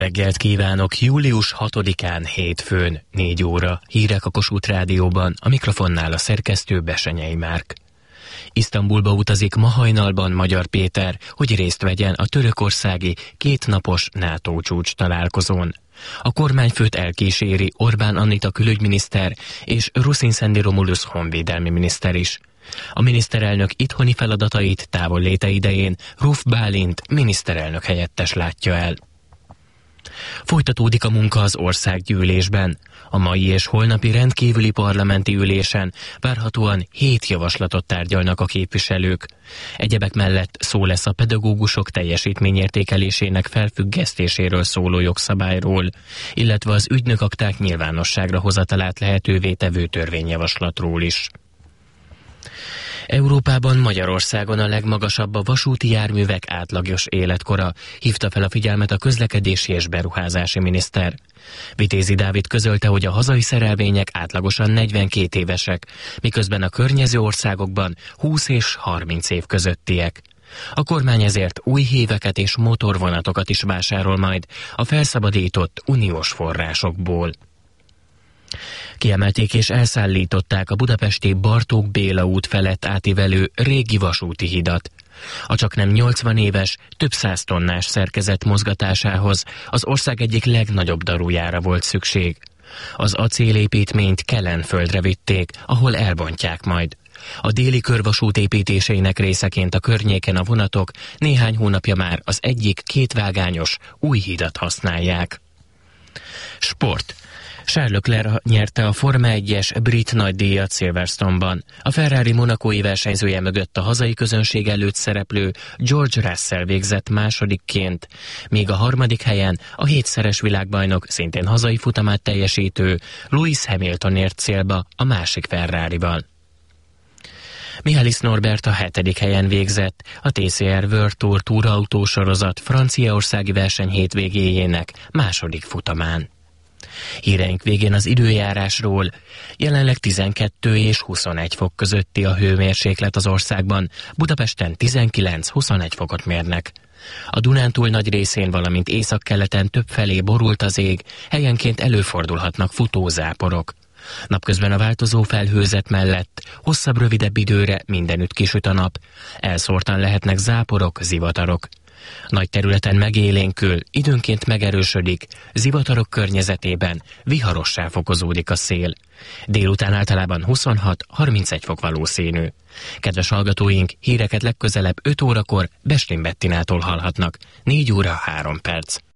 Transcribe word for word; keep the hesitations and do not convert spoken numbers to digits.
Reggelt kívánok, július hatodikán hétfőn, négy óra, hírek a Kossuth Rádióban, a mikrofonnál a szerkesztő Besenyei Márk. Isztambulba utazik ma hajnalban Magyar Péter, hogy részt vegyen a törökországi kétnapos NATO csúcs találkozón. A kormányfőt elkíséri Orbán Anita külügyminiszter és Rusin Szendi Romulus honvédelmi miniszter is. A miniszterelnök itthoni feladatait távolléte idején Ruf Bálint miniszterelnök helyettes látja el. Folytatódik a munka az országgyűlésben. A mai és holnapi rendkívüli parlamenti ülésen várhatóan hét javaslatot tárgyalnak a képviselők. Egyebek mellett szó lesz a pedagógusok teljesítményértékelésének felfüggesztéséről szóló jogszabályról, illetve az ügynökakták nyilvánosságra hozatalát lehetővé tevő törvényjavaslatról is. Európában Magyarországon a legmagasabb a vasúti járművek átlagos életkora, hívta fel a figyelmet a közlekedési és beruházási miniszter. Vitézi Dávid közölte, hogy a hazai szerelvények átlagosan negyvenkét évesek, miközben a környező országokban húsz és harminc év közöttiek. A kormány ezért új híveket és motorvonatokat is vásárol majd a felszabadított uniós forrásokból. Kiemelték és elszállították a budapesti Bartók Béla út felett átívelő régi vasúti hidat. A csaknem nyolcvan éves, több száz tonnás szerkezet mozgatásához az ország egyik legnagyobb darujára volt szükség. Az acélépítményt Kelenföldre vitték, ahol elbontják majd. A déli körvasút építéseinek részeként a környéken a vonatok néhány hónapja már az egyik kétvágányos új hidat használják. Sport. Charles Leclerc nyerte a Forma egyes brit nagydíjat Silverstone-ban. A Ferrari monacói versenyzője mögött a hazai közönség előtt szereplő George Russell végzett másodikként, míg a harmadik helyen a hétszeres világbajnok, szintén hazai futamát teljesítő Lewis Hamilton ért célba a másik Ferrarival. Mihális Norbert a hetedik helyen végzett a té cé er World Tour túrautósorozat franciaországi verseny hétvégéjének második futamán. Híreink végén az időjárásról. Jelenleg tizenkettő és huszonegy fok közötti a hőmérséklet az országban, Budapesten tizenkilenc-huszonegy fokot mérnek. A Dunántúl nagy részén, valamint északkeleten többfelé borult az ég, helyenként előfordulhatnak futózáporok. Napközben a változó felhőzet mellett hosszabb, rövidebb időre mindenütt kisüt a nap, elszórtan lehetnek záporok, zivatarok. Nagy területen megélénkül, időnként megerősödik, zivatarok környezetében viharossá fokozódik a szél. Délután általában huszonhat-harmincegy fok valószínű. Kedves hallgatóink, híreket legközelebb öt órakor Bestin Bettinától hallhatnak. négy óra három perc.